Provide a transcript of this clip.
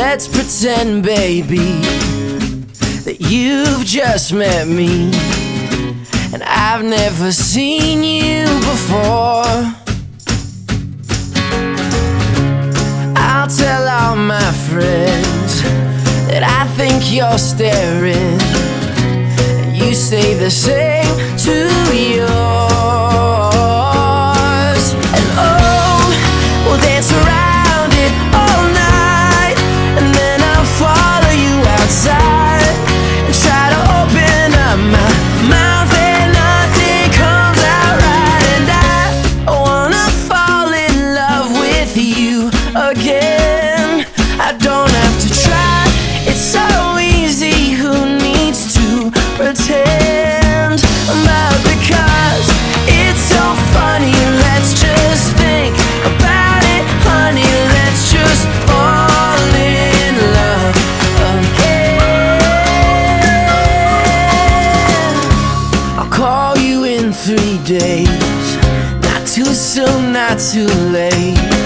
Let's pretend, baby, that you've just met me, and I've never seen you before. I'll tell all my friends that I think you're staring, and you say the same to yours. And oh, we'll dance around it all night, and then I'll follow you outside and try to open up my mouth and nothing comes out right. And I wanna fall in love with you again. I don't have to try, it's so easy. Who needs to pretend? But because it's so funny, let's just think about it, honey. Let's just fall in love again. I'll call you in 3 days, not too soon, not too late.